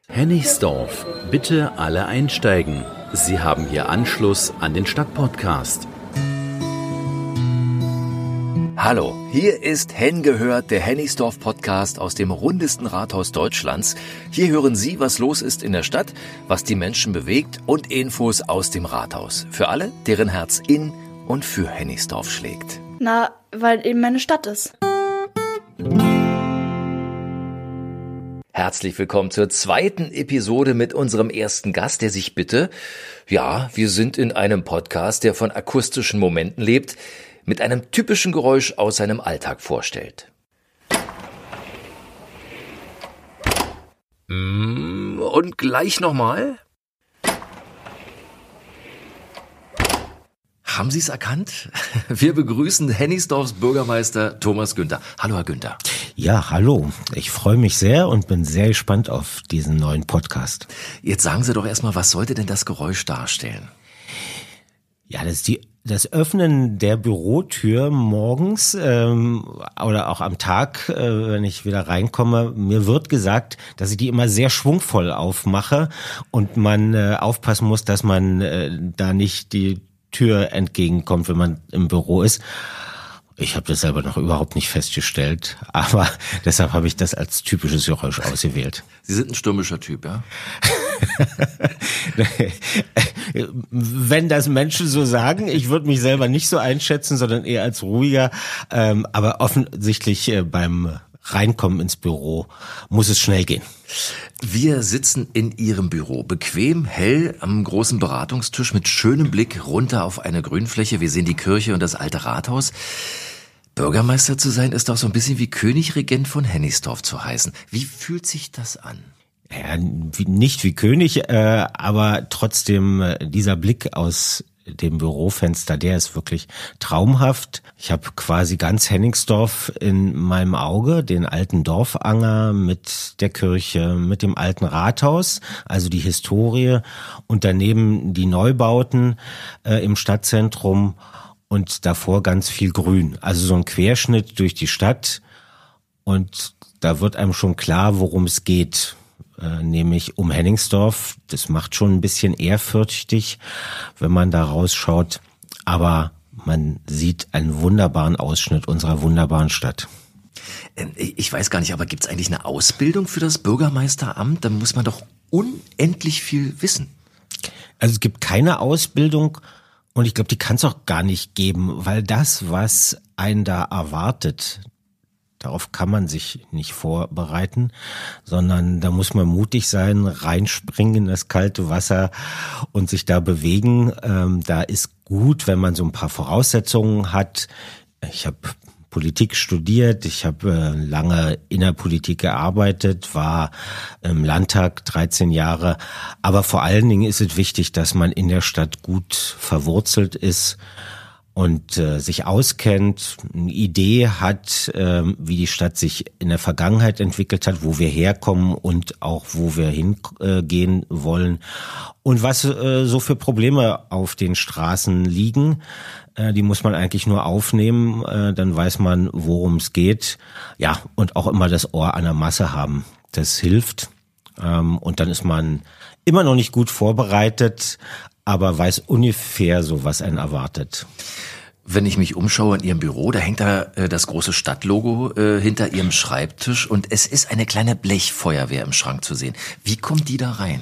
Hennigsdorf, bitte alle einsteigen. Sie haben hier Anschluss an den Stadtpodcast. Hallo, hier ist Henn gehört, der Hennigsdorf-Podcast aus dem rundesten Rathaus Deutschlands. Hier hören Sie, was los ist in der Stadt, was die Menschen bewegt und Infos aus dem Rathaus. Für alle, deren Herz in und für Hennigsdorf schlägt. Na, weil eben meine Stadt ist. Herzlich willkommen zur zweiten Episode mit unserem ersten Gast, der sich bitte, wir sind in einem Podcast, der von akustischen Momenten lebt, mit einem typischen Geräusch aus seinem Alltag vorstellt. Und gleich nochmal. Haben Sie es erkannt? Wir begrüßen Hennigsdorfs Bürgermeister Thomas Günther. Hallo, Herr Günther. Ja, hallo. Ich freue mich sehr und bin sehr gespannt auf diesen neuen Podcast. Jetzt sagen Sie doch erstmal, was sollte denn das Geräusch darstellen? Ja, das Öffnen der Bürotür morgens oder auch am Tag, wenn ich wieder reinkomme. Mir wird gesagt, dass ich die immer sehr schwungvoll aufmache und man aufpassen muss, dass man da nicht die Tür entgegenkommt, wenn man im Büro ist. Ich habe das selber noch überhaupt nicht festgestellt, aber deshalb habe ich das als typisches Geräusch ausgewählt. Sie sind ein stürmischer Typ, ja? Wenn das Menschen so sagen, ich würde mich selber nicht so einschätzen, sondern eher als ruhiger, aber offensichtlich beim Reinkommen ins Büro muss es schnell gehen. Wir sitzen in Ihrem Büro, bequem, hell am großen Beratungstisch mit schönem Blick runter auf eine Grünfläche. Wir sehen die Kirche und das alte Rathaus. Bürgermeister zu sein ist doch so ein bisschen wie König-Regent von Hennigsdorf zu heißen. Wie fühlt sich das an? Ja, nicht wie König, aber trotzdem dieser Blick aus dem Bürofenster, der ist wirklich traumhaft. Ich habe quasi ganz Hennigsdorf in meinem Auge, den alten Dorfanger mit der Kirche, mit dem alten Rathaus, also die Historie und daneben die Neubauten im Stadtzentrum und davor ganz viel Grün. Also so ein Querschnitt durch die Stadt und da wird einem schon klar, worum es geht. Nämlich um Hennigsdorf. Das macht schon ein bisschen ehrfürchtig, wenn man da rausschaut. Aber man sieht einen wunderbaren Ausschnitt unserer wunderbaren Stadt. Ich weiß gar nicht, aber gibt es eigentlich eine Ausbildung für das Bürgermeisteramt? Da muss man doch unendlich viel wissen. Also es gibt keine Ausbildung und ich glaube, die kann es auch gar nicht geben, weil das, was einen da erwartet, darauf kann man sich nicht vorbereiten, sondern da muss man mutig sein, reinspringen in das kalte Wasser und sich da bewegen. Da ist gut, wenn man so ein paar Voraussetzungen hat. Ich habe Politik studiert, ich habe lange in der Politik gearbeitet, war im Landtag 13 Jahre. Aber vor allen Dingen ist es wichtig, dass man in der Stadt gut verwurzelt ist und sich auskennt, eine Idee hat, wie die Stadt sich in der Vergangenheit entwickelt hat, wo wir herkommen und auch wo wir hingehen wollen und was so für Probleme auf den Straßen liegen. Die muss man eigentlich nur aufnehmen, dann weiß man, worum es geht. Ja, und auch immer das Ohr an der Masse haben. Das hilft. Und dann ist man immer noch nicht gut vorbereitet, aber weiß ungefähr so, was einen erwartet. Wenn ich mich umschaue in Ihrem Büro, da hängt da das große Stadtlogo hinter Ihrem Schreibtisch und es ist eine kleine Blechfeuerwehr im Schrank zu sehen. Wie kommt die da rein?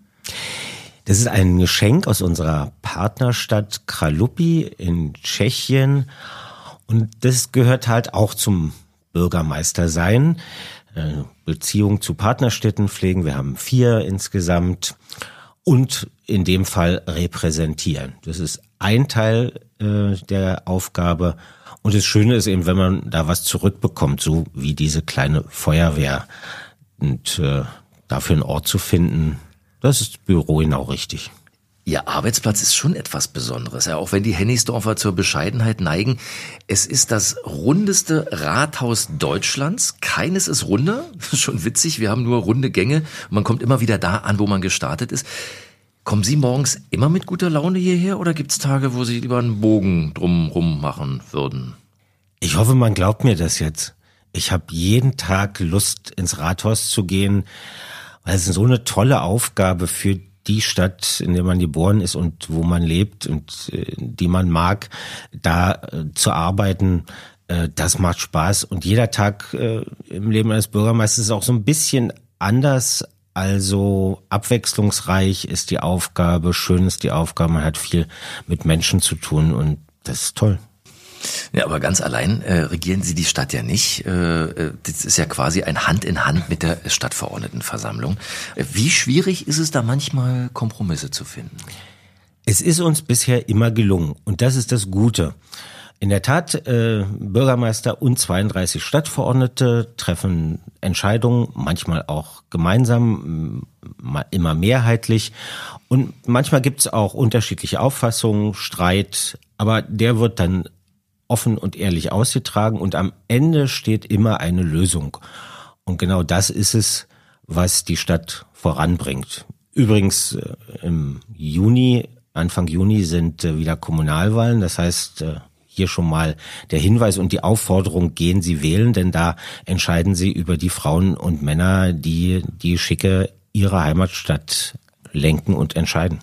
Das ist ein Geschenk aus unserer Partnerstadt Kralupy in Tschechien und das gehört halt auch zum Bürgermeister sein. Beziehung zu Partnerstädten pflegen, wir haben 4 insgesamt. Und in dem Fall repräsentieren. Das ist ein Teil der Aufgabe. Und das Schöne ist eben, wenn man da was zurückbekommt, so wie diese kleine Feuerwehr. Und dafür einen Ort zu finden, das ist das Büro genau richtig. Ihr Arbeitsplatz ist schon etwas Besonderes, ja, auch wenn die Hennigsdorfer zur Bescheidenheit neigen. Es ist das rundeste Rathaus Deutschlands. Keines ist runder. Das ist schon witzig. Wir haben nur runde Gänge. Man kommt immer wieder da an, wo man gestartet ist. Kommen Sie morgens immer mit guter Laune hierher oder gibt es Tage, wo Sie lieber einen Bogen drumherum machen würden? Ich hoffe, man glaubt mir das jetzt. Ich habe jeden Tag Lust, ins Rathaus zu gehen Weil es ist so eine tolle Aufgabe für die Stadt, in der man geboren ist und wo man lebt und die man mag, da zu arbeiten, das macht Spaß. Und jeder Tag im Leben eines Bürgermeisters ist auch so ein bisschen anders. Also abwechslungsreich ist die Aufgabe, schön ist die Aufgabe, man hat viel mit Menschen zu tun und das ist toll. Ja, aber ganz allein regieren Sie die Stadt ja nicht. Das ist ja quasi ein Hand in Hand mit der Stadtverordnetenversammlung. Wie schwierig ist es da manchmal, Kompromisse zu finden? Es ist uns bisher immer gelungen und das ist das Gute. In der Tat, Bürgermeister und 32 Stadtverordnete treffen Entscheidungen, manchmal auch gemeinsam, immer mehrheitlich. Und manchmal gibt es auch unterschiedliche Auffassungen, Streit, aber der wird dann offen und ehrlich ausgetragen und am Ende steht immer eine Lösung. Und genau das ist es, was die Stadt voranbringt. Übrigens im Juni, Anfang Juni sind wieder Kommunalwahlen, das heißt, hier schon mal der Hinweis und die Aufforderung, gehen Sie wählen, denn da entscheiden Sie über die Frauen und Männer, die die Geschicke ihrer Heimatstadt lenken und entscheiden.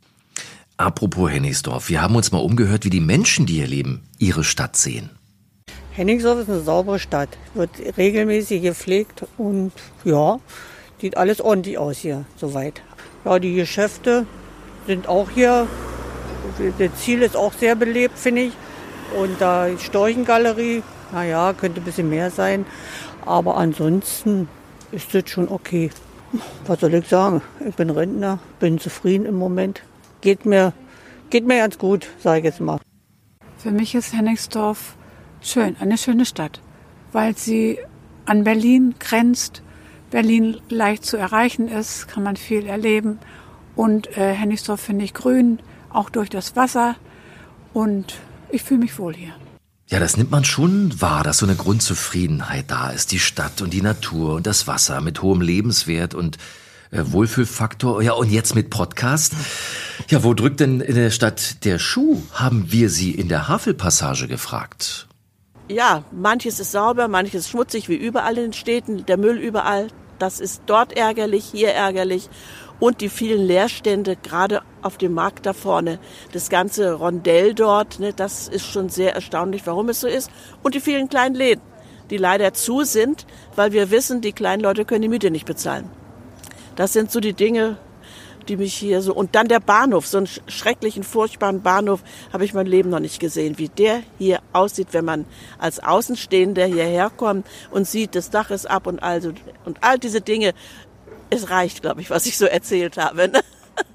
Apropos Hennigsdorf, wir haben uns mal umgehört, wie die Menschen, die hier leben, ihre Stadt sehen. Hennigsdorf ist eine saubere Stadt, wird regelmäßig gepflegt und ja, sieht alles ordentlich aus hier, soweit. Ja, die Geschäfte sind auch hier, das Ziel ist auch sehr belebt, finde ich. Und da die Storchengalerie, naja, könnte ein bisschen mehr sein. Aber ansonsten ist das schon okay. Was soll ich sagen? Ich bin Rentner, bin zufrieden im Moment. Geht mir ganz gut, sage ich jetzt mal. Für mich ist Hennigsdorf schön, eine schöne Stadt, weil sie an Berlin grenzt. Berlin leicht zu erreichen ist, kann man viel erleben. Und Hennigsdorf finde ich grün, auch durch das Wasser. Und ich fühle mich wohl hier. Ja, das nimmt man schon wahr, dass so eine Grundzufriedenheit da ist. Die Stadt und die Natur und das Wasser mit hohem Lebenswert und Wohlfühlfaktor. Ja, und jetzt mit Podcast. Ja, wo drückt denn in der Stadt der Schuh? Haben wir Sie in der Havelpassage gefragt. Ja, manches ist sauber, manches ist schmutzig, wie überall in den Städten. Der Müll überall, das ist dort ärgerlich, hier ärgerlich. Und die vielen Leerstände, gerade auf dem Markt da vorne, das ganze Rondell dort, ne, das ist schon sehr erstaunlich, warum es so ist. Und die vielen kleinen Läden, die leider zu sind, weil wir wissen, die kleinen Leute können die Miete nicht bezahlen. Das sind so die Dinge, die mich hier so... Und dann der Bahnhof, so einen schrecklichen, furchtbaren Bahnhof habe ich mein Leben noch nicht gesehen. Wie der hier aussieht, wenn man als Außenstehender hierher kommt und sieht, das Dach ist ab und all diese Dinge. Es reicht, glaube ich, was ich so erzählt habe. Ne?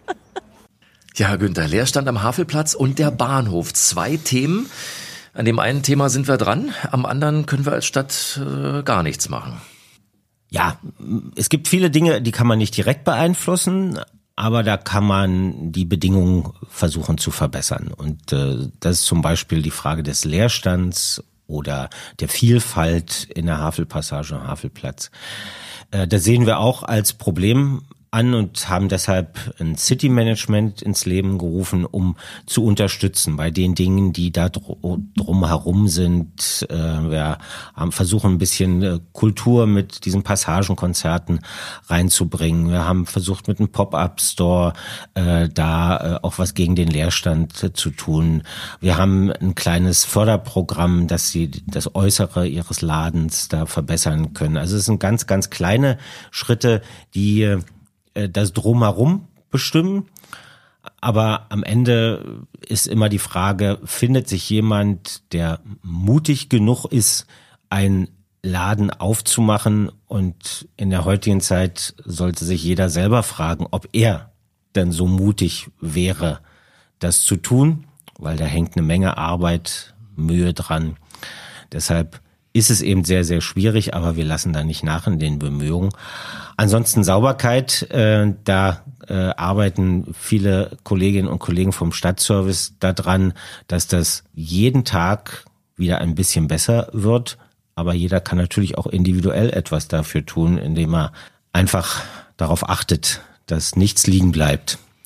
Ja, Günther, Leerstand am Havelplatz und der Bahnhof. 2 Themen. An dem einen Thema sind wir dran, am anderen können wir als Stadt gar nichts machen. Ja, es gibt viele Dinge, die kann man nicht direkt beeinflussen, aber da kann man die Bedingungen versuchen zu verbessern. Und das ist zum Beispiel die Frage des Leerstands oder der Vielfalt in der Havelpassage am Havelplatz. Das sehen wir auch als Problem an und haben deshalb ein City Management ins Leben gerufen, um zu unterstützen bei den Dingen, die da drumherum sind. Wir haben versucht, ein bisschen Kultur mit diesen Passagenkonzerten reinzubringen. Wir haben versucht, mit einem Pop-up-Store auch was gegen den Leerstand zu tun. Wir haben ein kleines Förderprogramm, dass sie das Äußere ihres Ladens da verbessern können. Also es sind ganz, ganz kleine Schritte, die das Drumherum bestimmen. Aber am Ende ist immer die Frage, findet sich jemand, der mutig genug ist, einen Laden aufzumachen? Und in der heutigen Zeit sollte sich jeder selber fragen, ob er denn so mutig wäre, das zu tun, weil da hängt eine Menge Arbeit, Mühe dran. Deshalb ist es eben sehr, sehr schwierig, aber wir lassen da nicht nach in den Bemühungen. Ansonsten Sauberkeit, da arbeiten viele Kolleginnen und Kollegen vom Stadtservice daran, dass das jeden Tag wieder ein bisschen besser wird. Aber jeder kann natürlich auch individuell etwas dafür tun, indem er einfach darauf achtet, dass nichts liegen bleibt.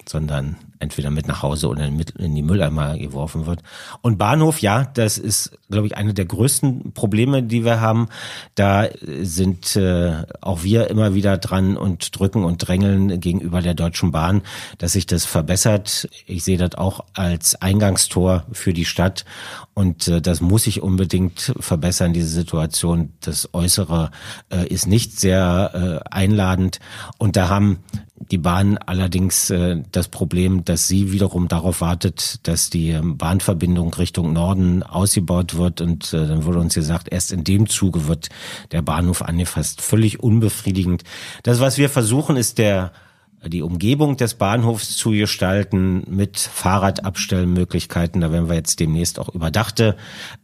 sondern entweder mit nach Hause oder in die Mülleimer geworfen wird. Und Bahnhof, ja, das ist, glaube ich, eine der größten Probleme, die wir haben. Da sind auch wir immer wieder dran und drücken und drängeln gegenüber der Deutschen Bahn, dass sich das verbessert. Ich sehe das auch als Eingangstor für die Stadt und das muss sich unbedingt verbessern, diese Situation. Das Äußere ist nicht sehr einladend und da haben die Bahn allerdings das Problem, dass sie wiederum darauf wartet, dass die Bahnverbindung Richtung Norden ausgebaut wird und dann wurde uns gesagt, erst in dem Zuge wird der Bahnhof angefasst. Völlig unbefriedigend. Das, was wir versuchen, ist die Umgebung des Bahnhofs zu gestalten mit Fahrradabstellmöglichkeiten. Da werden wir jetzt demnächst auch überdachte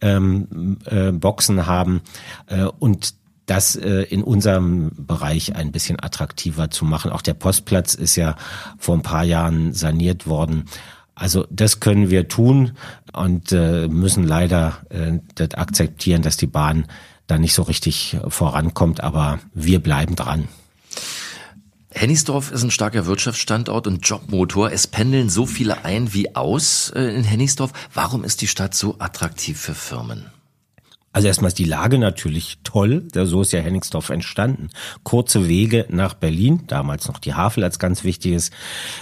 Boxen haben und das in unserem Bereich ein bisschen attraktiver zu machen. Auch der Postplatz ist ja vor ein paar Jahren saniert worden. Also das können wir tun und müssen leider das akzeptieren, dass die Bahn da nicht so richtig vorankommt, aber wir bleiben dran. Hennigsdorf ist ein starker Wirtschaftsstandort und Jobmotor. Es pendeln so viele ein wie aus in Hennigsdorf. Warum ist die Stadt so attraktiv für Firmen? Also erstmal ist die Lage natürlich toll, so ist ja Hennigsdorf entstanden. Kurze Wege nach Berlin, damals noch die Havel als ganz wichtiges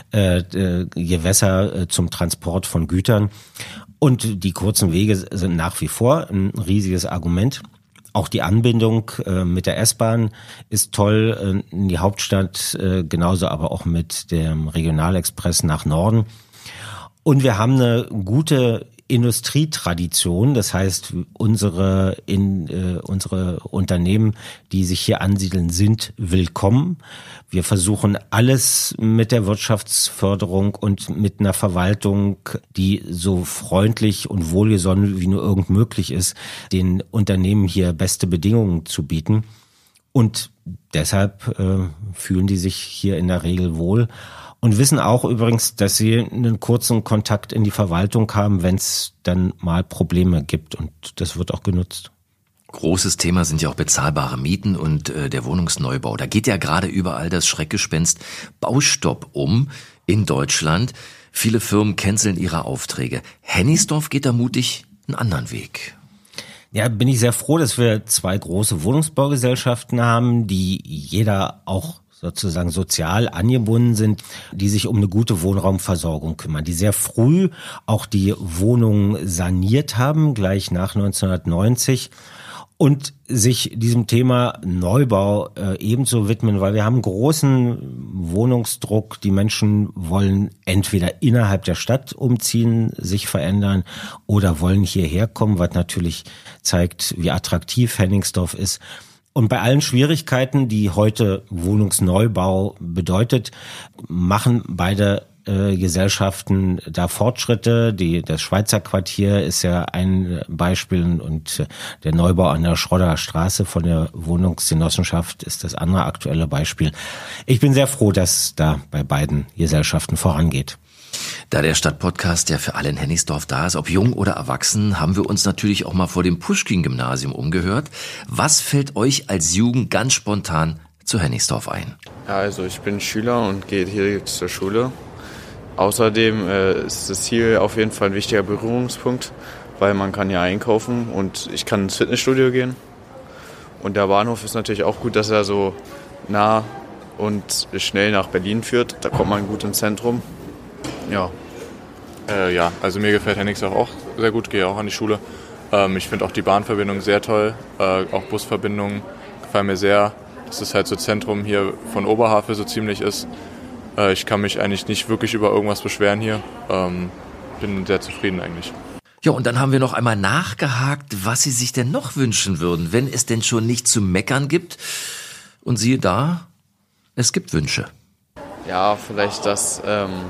Gewässer zum Transport von Gütern. Und die kurzen Wege sind nach wie vor ein riesiges Argument. Auch die Anbindung mit der S-Bahn ist toll in die Hauptstadt, genauso aber auch mit dem Regionalexpress nach Norden. Und wir haben eine gute Industrietradition, das heißt, unsere Unternehmen, die sich hier ansiedeln, sind willkommen. Wir versuchen alles mit der Wirtschaftsförderung und mit einer Verwaltung, die so freundlich und wohlgesonnen wie nur irgend möglich ist, den Unternehmen hier beste Bedingungen zu bieten. Und deshalb fühlen die sich hier in der Regel wohl. Und wissen auch übrigens, dass sie einen kurzen Kontakt in die Verwaltung haben, wenn es dann mal Probleme gibt. Und das wird auch genutzt. Großes Thema sind ja auch bezahlbare Mieten und der Wohnungsneubau. Da geht ja gerade überall das Schreckgespenst Baustopp in Deutschland. Viele Firmen canceln ihre Aufträge. Hennigsdorf geht da mutig einen anderen Weg. Ja, bin ich sehr froh, dass wir 2 große Wohnungsbaugesellschaften haben, die jeder auch sozusagen sozial angebunden sind, die sich um eine gute Wohnraumversorgung kümmern, die sehr früh auch die Wohnungen saniert haben, gleich nach 1990 und sich diesem Thema Neubau ebenso widmen, weil wir haben großen Wohnungsdruck. Die Menschen wollen entweder innerhalb der Stadt umziehen, sich verändern oder wollen hierher kommen, was natürlich zeigt, wie attraktiv Hennigsdorf ist. Und bei allen Schwierigkeiten, die heute Wohnungsneubau bedeutet, machen beide Gesellschaften da Fortschritte. Das Schweizer Quartier ist ja ein Beispiel und der Neubau an der Schrodder Straße von der Wohnungsgenossenschaft ist das andere aktuelle Beispiel. Ich bin sehr froh, dass da bei beiden Gesellschaften vorangeht. Da der Stadtpodcast ja für alle in Hennigsdorf da ist, ob jung oder erwachsen, haben wir uns natürlich auch mal vor dem Puschkin-Gymnasium umgehört. Was fällt euch als Jugend ganz spontan zu Hennigsdorf ein? Ja, also ich bin Schüler und gehe hier zur Schule. Außerdem ist das hier auf jeden Fall ein wichtiger Berührungspunkt, weil man kann hier einkaufen und ich kann ins Fitnessstudio gehen. Und der Bahnhof ist natürlich auch gut, dass er so nah und schnell nach Berlin führt. Da kommt man gut ins Zentrum. Ja. Ja, also mir gefällt Hennigsdorf auch sehr gut, gehe auch an die Schule. Ich finde auch die Bahnverbindung sehr toll, auch Busverbindungen gefallen mir sehr, dass es halt so Zentrum hier von Oberhavel so ziemlich ist. Ich kann mich eigentlich nicht wirklich über irgendwas beschweren hier, bin sehr zufrieden eigentlich. Ja, und dann haben wir noch einmal nachgehakt, was Sie sich denn noch wünschen würden, wenn es denn schon nicht zu meckern gibt. Und siehe da, es gibt Wünsche. Ja, vielleicht das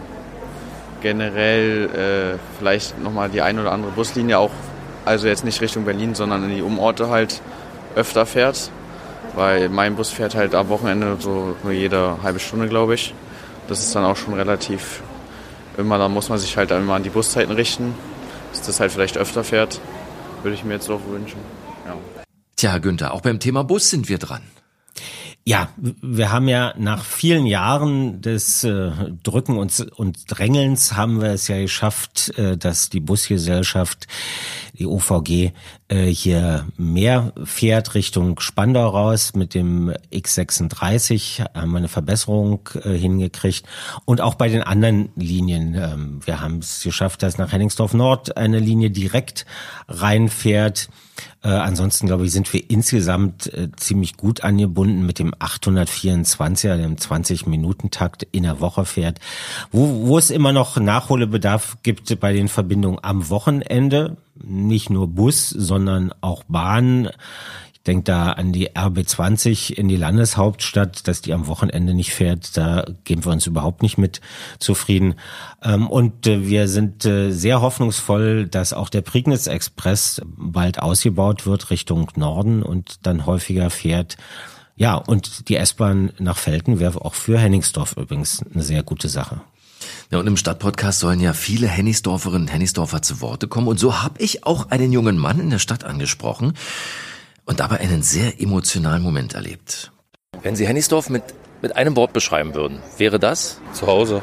generell vielleicht nochmal die ein oder andere Buslinie auch, also jetzt nicht Richtung Berlin, sondern in die Umorte halt öfter fährt. Weil mein Bus fährt halt am Wochenende so nur jede halbe Stunde, glaube ich. Das ist dann auch schon relativ, da muss man sich halt immer an die Buszeiten richten. Dass das halt vielleicht öfter fährt, würde ich mir jetzt auch wünschen. Ja. Tja, Günther, auch beim Thema Bus sind wir dran. Ja, wir haben ja nach vielen Jahren des Drücken und Drängelns haben wir es ja geschafft, dass die Busgesellschaft, die OVG, hier mehr fährt Richtung Spandau raus. Mit dem X36 haben wir eine Verbesserung hingekriegt. Und auch bei den anderen Linien. Wir haben es geschafft, dass nach Hennigsdorf Nord eine Linie direkt reinfährt. Ansonsten, glaube ich, sind wir insgesamt ziemlich gut angebunden mit dem 824er, dem 20-Minuten-Takt in der Woche fährt. Wo es immer noch Nachholbedarf gibt bei den Verbindungen am Wochenende, nicht nur Bus, sondern auch Bahn. Ich denke da an die RB20 in die Landeshauptstadt, dass die am Wochenende nicht fährt. Da geben wir uns überhaupt nicht mit zufrieden. Und wir sind sehr hoffnungsvoll, dass auch der Prignitz-Express bald ausgebaut wird Richtung Norden und dann häufiger fährt. Ja, und die S-Bahn nach Velten wäre auch für Hennigsdorf übrigens eine sehr gute Sache. Ja, und im Stadtpodcast sollen ja viele Hennigsdorferinnen und Hennigsdorfer zu Worte kommen. Und so habe ich auch einen jungen Mann in der Stadt angesprochen und dabei einen sehr emotionalen Moment erlebt. Wenn Sie Hennigsdorf mit einem Wort beschreiben würden, wäre das? Zu Hause.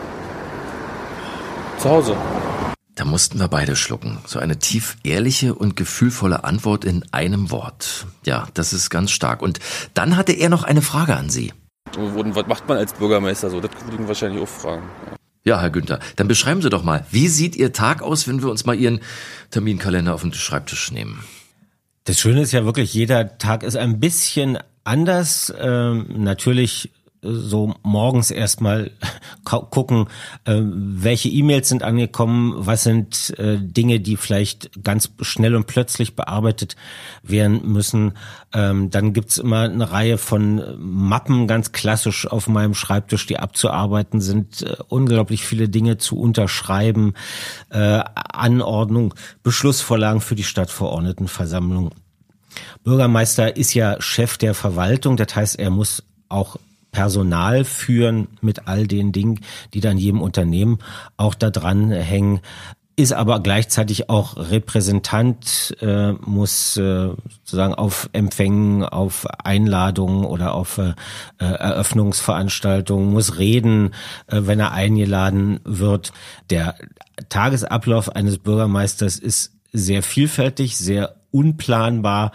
Zu Hause. Da mussten wir beide schlucken. So eine tief ehrliche und gefühlvolle Antwort in einem Wort. Ja, das ist ganz stark. Und dann hatte er noch eine Frage an Sie. Und was macht man als Bürgermeister so? Das würde ich wahrscheinlich auch fragen. Ja, Herr Günther, dann beschreiben Sie doch mal, wie sieht Ihr Tag aus, wenn wir uns mal Ihren Terminkalender auf den Schreibtisch nehmen? Das Schöne ist ja wirklich, jeder Tag ist ein bisschen anders. Natürlich so morgens erstmal gucken, welche E-Mails sind angekommen, was sind Dinge, die vielleicht ganz schnell und plötzlich bearbeitet werden müssen. Dann gibt's immer eine Reihe von Mappen, ganz klassisch auf meinem Schreibtisch, die abzuarbeiten sind. Unglaublich viele Dinge zu unterschreiben, Anordnung, Beschlussvorlagen für die Stadtverordnetenversammlung. Bürgermeister ist ja Chef der Verwaltung, das heißt, er muss auch Personal führen mit all den Dingen, die dann jedem Unternehmen auch da dran hängen, ist aber gleichzeitig auch Repräsentant, muss sozusagen auf Empfängen, auf Einladungen oder auf Eröffnungsveranstaltungen, muss reden, wenn er eingeladen wird. Der Tagesablauf eines Bürgermeisters ist sehr vielfältig, sehr unplanbar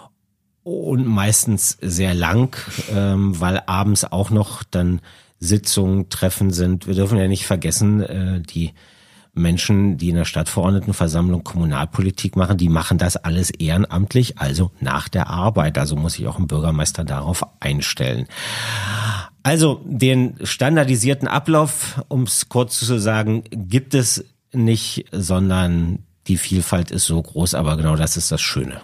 und meistens sehr lang, weil abends auch noch dann Sitzungen, Treffen sind. Wir dürfen ja nicht vergessen, die Menschen, die in der Stadtverordnetenversammlung Kommunalpolitik machen, die machen das alles ehrenamtlich, also nach der Arbeit. Also muss sich auch ein Bürgermeister darauf einstellen. Also den standardisierten Ablauf, um es kurz zu sagen, gibt es nicht, sondern die Vielfalt ist so groß, aber genau das ist das Schöne.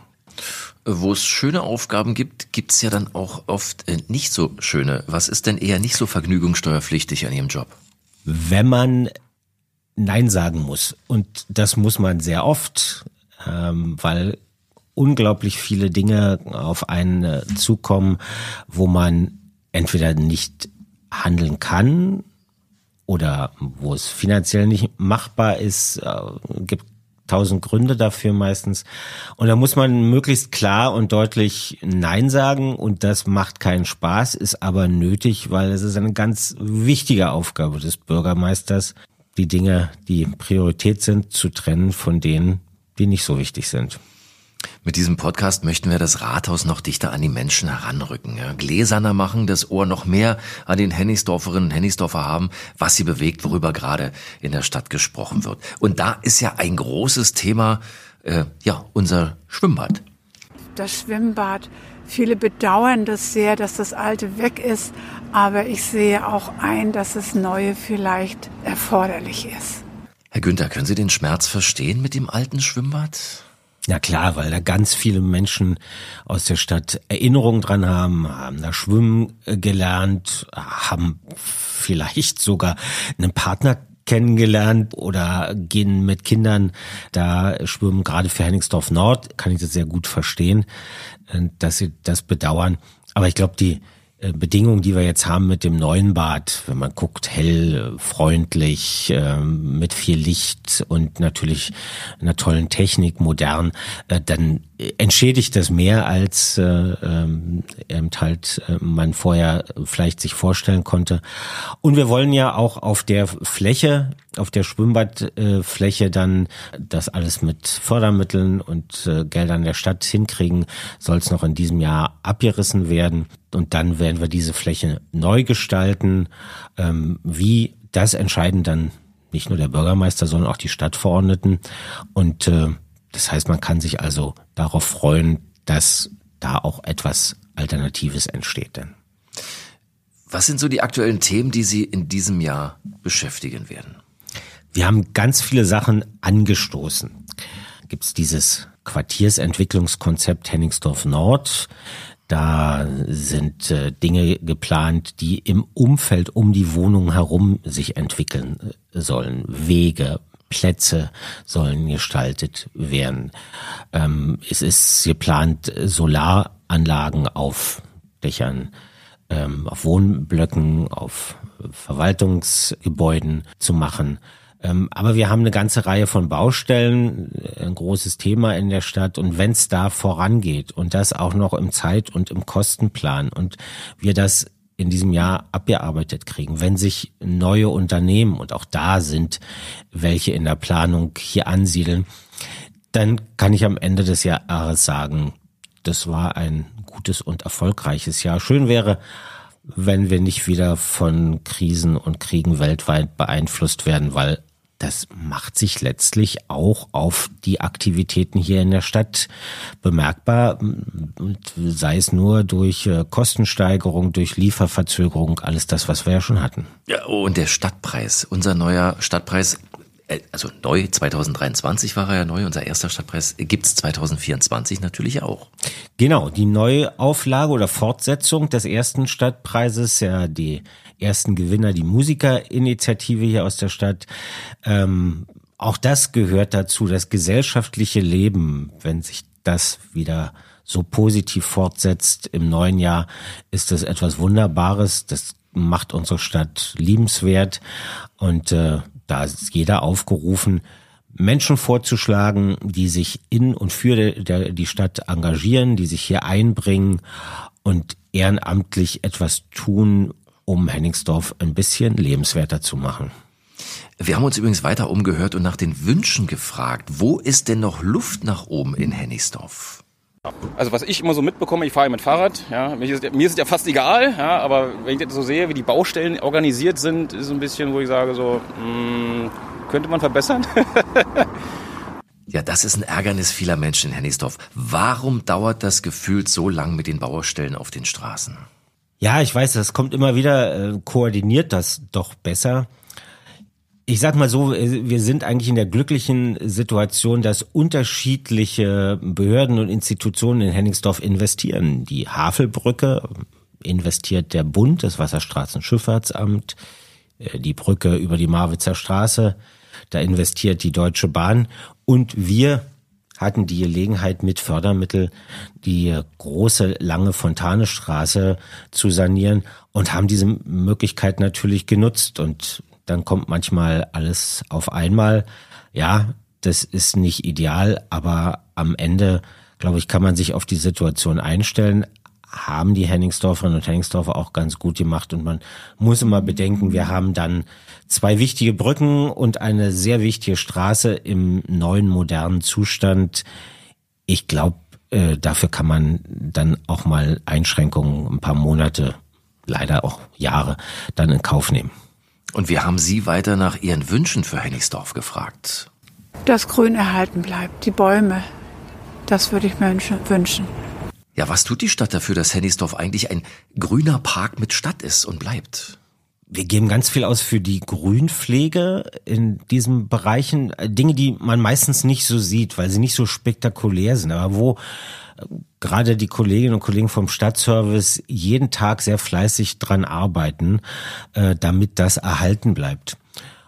Wo es schöne Aufgaben gibt, gibt es ja dann auch oft nicht so schöne. Was ist denn eher nicht so vergnügungssteuerpflichtig an Ihrem Job? Wenn man Nein sagen muss. Und das muss man sehr oft, weil unglaublich viele Dinge auf einen zukommen, wo man entweder nicht handeln kann oder wo es finanziell nicht machbar ist, gibt 1000 Gründe dafür meistens. Und da muss man möglichst klar und deutlich Nein sagen und das macht keinen Spaß, ist aber nötig, weil es ist eine ganz wichtige Aufgabe des Bürgermeisters, die Dinge, die Priorität sind, zu trennen von denen, die nicht so wichtig sind. Mit diesem Podcast möchten wir das Rathaus noch dichter an die Menschen heranrücken, ja, gläserner machen, das Ohr noch mehr an den Hennigsdorferinnen und Hennigsdorfer haben, was sie bewegt, worüber gerade in der Stadt gesprochen wird. Und da ist ja ein großes Thema, unser Schwimmbad. Das Schwimmbad, viele bedauern das sehr, dass das Alte weg ist, aber ich sehe auch ein, dass das Neue vielleicht erforderlich ist. Herr Günther, können Sie den Schmerz verstehen mit dem alten Schwimmbad? Ja klar, weil da ganz viele Menschen aus der Stadt Erinnerungen dran haben da schwimmen gelernt, haben vielleicht sogar einen Partner kennengelernt oder gehen mit Kindern da schwimmen. Gerade für Hennigsdorf Nord kann ich das sehr gut verstehen, dass sie das bedauern. Aber ich glaube, die Bedingungen, die wir jetzt haben mit dem neuen Bad, wenn man guckt, hell, freundlich, mit viel Licht und natürlich einer tollen Technik, modern, dann entschädigt das mehr, als man vorher vielleicht sich vorstellen konnte. Und wir wollen ja auch auf der Fläche, auf der Schwimmbadfläche dann das alles mit Fördermitteln und Geldern der Stadt hinkriegen, soll es noch in diesem Jahr abgerissen werden. Und dann werden wir diese Fläche neu gestalten. Wie, das entscheiden dann nicht nur der Bürgermeister, sondern auch die Stadtverordneten. Und das heißt, man kann sich also darauf freuen, dass da auch etwas Alternatives entsteht dann. Was sind so die aktuellen Themen, die Sie in diesem Jahr beschäftigen werden? Wir haben ganz viele Sachen angestoßen. Gibt's dieses Quartiersentwicklungskonzept Hennigsdorf Nord. Da sind Dinge geplant, die im Umfeld um die Wohnung herum sich entwickeln sollen. Wege, Plätze sollen gestaltet werden. Es ist geplant, Solaranlagen auf Dächern, auf Wohnblöcken, auf Verwaltungsgebäuden zu machen. Aber wir haben eine ganze Reihe von Baustellen, ein großes Thema in der Stadt. Und wenn es da vorangeht und das auch noch im Zeit- und im Kostenplan und wir das in diesem Jahr abgearbeitet kriegen, wenn sich neue Unternehmen, und auch da sind welche in der Planung, hier ansiedeln, dann kann ich am Ende des Jahres sagen, das war ein gutes und erfolgreiches Jahr. Schön wäre, wenn wir nicht wieder von Krisen und Kriegen weltweit beeinflusst werden, weil das macht sich letztlich auch auf die Aktivitäten hier in der Stadt bemerkbar, und sei es nur durch Kostensteigerung, durch Lieferverzögerung, alles das, was wir ja schon hatten. Ja, und der Stadtpreis, unser neuer Stadtpreis, also neu, 2023 war er ja neu, unser erster Stadtpreis, gibt's 2024 natürlich auch. Genau, die Neuauflage oder Fortsetzung des ersten Stadtpreises, ja die ersten Gewinner, die Musikerinitiative hier aus der Stadt. Auch das gehört dazu, das gesellschaftliche Leben, wenn sich das wieder so positiv fortsetzt im neuen Jahr, ist das etwas Wunderbares, das macht unsere Stadt liebenswert und da ist jeder aufgerufen, Menschen vorzuschlagen, die sich in und für die Stadt engagieren, die sich hier einbringen und ehrenamtlich etwas tun, um Hennigsdorf ein bisschen lebenswerter zu machen. Wir haben uns übrigens weiter umgehört und nach den Wünschen gefragt. Wo ist denn noch Luft nach oben in Hennigsdorf? Also was ich immer so mitbekomme, ich fahre ja mit Fahrrad, ja, mir ist es ja fast egal, ja, aber wenn ich das so sehe, wie die Baustellen organisiert sind, ist ein bisschen, wo ich sage so, könnte man verbessern. Ja, das ist ein Ärgernis vieler Menschen in Hennigsdorf. Warum dauert das gefühlt so lang mit den Baustellen auf den Straßen? Ja, ich weiß, das kommt immer wieder, koordiniert das doch besser. Ich sag mal so, wir sind eigentlich in der glücklichen Situation, dass unterschiedliche Behörden und Institutionen in Hennigsdorf investieren. Die Havelbrücke investiert der Bund, das Wasserstraßenschifffahrtsamt, die Brücke über die Marwitzer Straße, da investiert die Deutsche Bahn und wir hatten die Gelegenheit, mit Fördermittel die große, lange Fontanestraße zu sanieren und haben diese Möglichkeit natürlich genutzt. Und dann kommt manchmal alles auf einmal. Ja, das ist nicht ideal, aber am Ende, glaube ich, kann man sich auf die Situation einstellen. Haben die Hennigsdorferinnen und Hennigsdorfer auch ganz gut gemacht. Und man muss immer bedenken, wir haben dann 2 wichtige Brücken und eine sehr wichtige Straße im neuen, modernen Zustand. Ich glaube, dafür kann man dann auch mal Einschränkungen, ein paar Monate, leider auch Jahre, dann in Kauf nehmen. Und wir haben Sie weiter nach Ihren Wünschen für Hennigsdorf gefragt. Dass Grün erhalten bleibt, die Bäume, das würde ich mir wünschen. Ja, was tut die Stadt dafür, dass Hennigsdorf eigentlich ein grüner Park mit Stadt ist und bleibt? Wir geben ganz viel aus für die Grünpflege in diesen Bereichen. Dinge, die man meistens nicht so sieht, weil sie nicht so spektakulär sind. Aber wo gerade die Kolleginnen und Kollegen vom Stadtservice jeden Tag sehr fleißig dran arbeiten, damit das erhalten bleibt.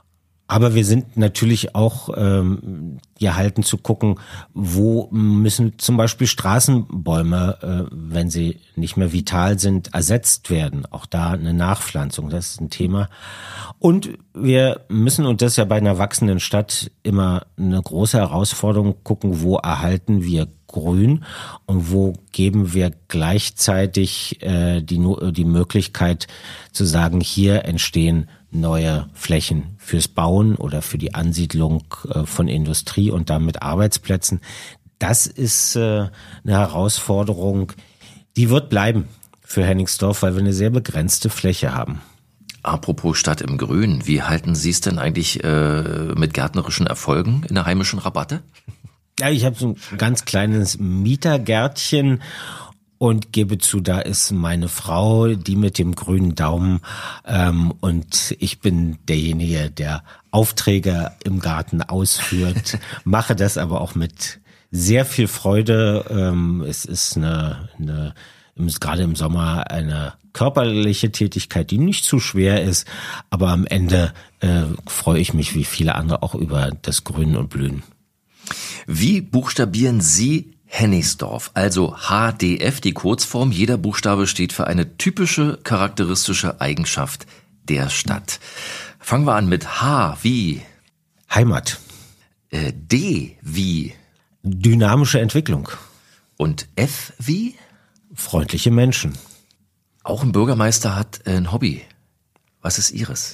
Aber wir sind natürlich auch gehalten zu gucken, wo müssen zum Beispiel Straßenbäume, wenn sie nicht mehr vital sind, ersetzt werden. Auch da eine Nachpflanzung, das ist ein Thema. Und wir müssen, und das ist ja bei einer wachsenden Stadt immer eine große Herausforderung, gucken, wo erhalten wir Grün und wo geben wir gleichzeitig die Möglichkeit zu sagen, hier entstehen neue Flächen fürs Bauen oder für die Ansiedlung von Industrie und damit Arbeitsplätzen. Das ist eine Herausforderung, die wird bleiben für Hennigsdorf, weil wir eine sehr begrenzte Fläche haben. Apropos Stadt im Grün, wie halten Sie es denn eigentlich mit gärtnerischen Erfolgen in der heimischen Rabatte? Ja, ich habe so ein ganz kleines Mietergärtchen und gebe zu, da ist meine Frau, die mit dem grünen Daumen, und ich bin derjenige, der Aufträge im Garten ausführt, mache das aber auch mit sehr viel Freude. Es ist gerade im Sommer eine körperliche Tätigkeit, die nicht zu schwer ist, aber am Ende freue ich mich wie viele andere auch über das Grün und Blühen. Wie buchstabieren Sie Hennigsdorf, also HDF, die Kurzform? Jeder Buchstabe steht für eine typische, charakteristische Eigenschaft der Stadt. Fangen wir an mit H wie Heimat. D wie dynamische Entwicklung. Und F wie freundliche Menschen. Auch ein Bürgermeister hat ein Hobby. Was ist Ihres?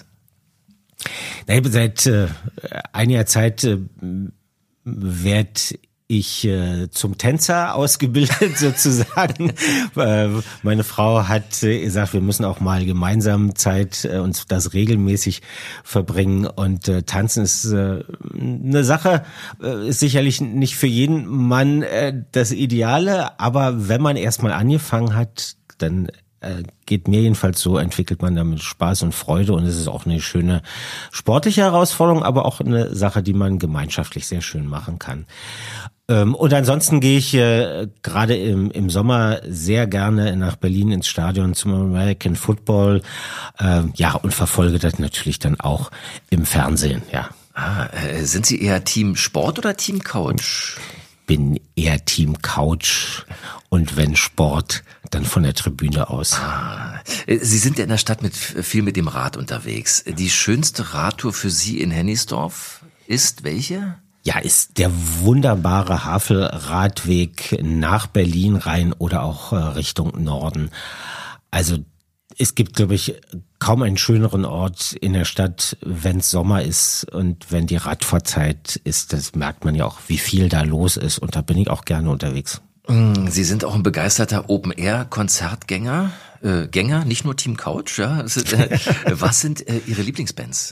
Seit einiger Zeit werde ich zum Tänzer ausgebildet sozusagen. Meine Frau hat gesagt, wir müssen auch mal gemeinsam Zeit uns das regelmäßig verbringen, und Tanzen ist eine Sache, ist sicherlich nicht für jeden Mann das Ideale, aber wenn man erstmal angefangen hat, dann geht mir jedenfalls so, entwickelt man damit Spaß und Freude, und es ist auch eine schöne sportliche Herausforderung, aber auch eine Sache, die man gemeinschaftlich sehr schön machen kann. Und ansonsten gehe ich gerade im Sommer sehr gerne nach Berlin ins Stadion zum American Football, und verfolge das natürlich dann auch im Fernsehen, ja. Sind Sie eher Team Sport oder Team Couch? Bin eher Team Couch, und wenn Sport, dann von der Tribüne aus. Sie sind ja in der Stadt viel mit dem Rad unterwegs. Die schönste Radtour für Sie in Hennigsdorf ist welche? Ja, ist der wunderbare Havel-Radweg nach Berlin rein oder auch Richtung Norden. Also es gibt, glaube ich, kaum einen schöneren Ort in der Stadt, wenn es Sommer ist und wenn die Radfahrzeit ist. Das merkt man ja auch, wie viel da los ist, und da bin ich auch gerne unterwegs. Sie sind auch ein begeisterter Open-Air-Konzertgänger, nicht nur Team Couch, ja? Was sind Ihre Lieblingsbands?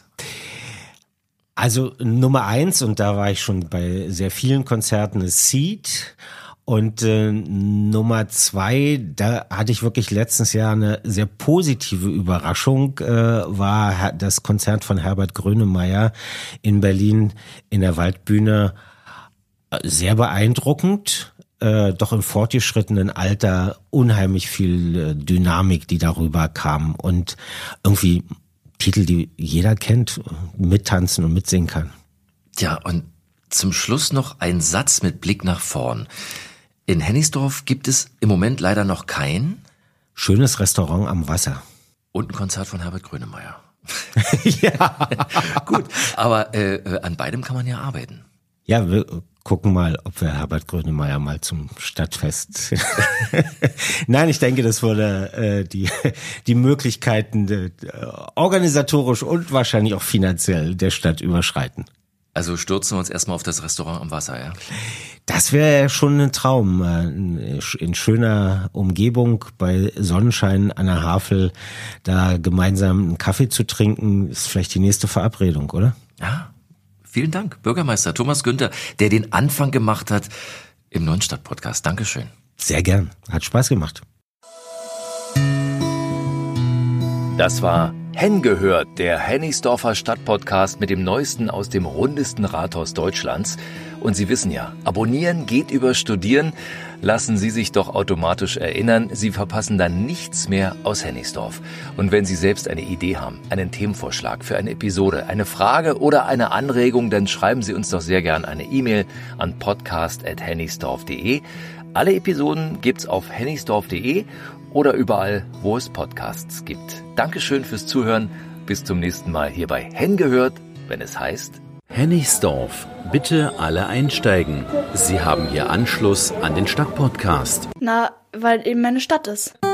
Also Nummer 1, und da war ich schon bei sehr vielen Konzerten, ist Seed. Und Nummer 2, da hatte ich wirklich letztes Jahr eine sehr positive Überraschung, war das Konzert von Herbert Grönemeyer in Berlin in der Waldbühne. Sehr beeindruckend, doch im fortgeschrittenen Alter unheimlich viel Dynamik, die darüber kam, und irgendwie Titel, die jeder kennt, mittanzen und mitsingen kann. Ja, und zum Schluss noch ein Satz mit Blick nach vorn. In Hennigsdorf gibt es im Moment leider noch kein schönes Restaurant am Wasser. Und ein Konzert von Herbert Grönemeyer. Ja. Gut, aber an beidem kann man ja arbeiten. Ja, wir gucken mal, ob wir Herbert Grönemeyer mal zum Stadtfest. Nein, ich denke, das würde die Möglichkeiten organisatorisch und wahrscheinlich auch finanziell der Stadt überschreiten. Also stürzen wir uns erstmal auf das Restaurant am Wasser, ja? Das wäre schon ein Traum. In schöner Umgebung, bei Sonnenschein an der Havel, da gemeinsam einen Kaffee zu trinken, ist vielleicht die nächste Verabredung, oder? Ja, vielen Dank, Bürgermeister Thomas Günther, der den Anfang gemacht hat im Neunstadt-Podcast. Dankeschön. Sehr gern, hat Spaß gemacht. Das war Henngehört, der Hennigsdorfer Stadtpodcast mit dem Neuesten aus dem rundesten Rathaus Deutschlands. Und Sie wissen ja, abonnieren geht über Studieren. lassen Sie sich doch automatisch erinnern, Sie verpassen dann nichts mehr aus Hennigsdorf. Und wenn Sie selbst eine Idee haben, einen Themenvorschlag für eine Episode, eine Frage oder eine Anregung, dann schreiben Sie uns doch sehr gern eine E-Mail an podcast@hennigsdorf.de. Alle Episoden gibt's auf hennigsdorf.de oder überall, wo es Podcasts gibt. Dankeschön fürs Zuhören. Bis zum nächsten Mal hier bei Henn gehört, wenn es heißt Hennigsdorf. Bitte alle einsteigen. Sie haben hier Anschluss an den Stadtpodcast. Na, weil eben meine Stadt ist.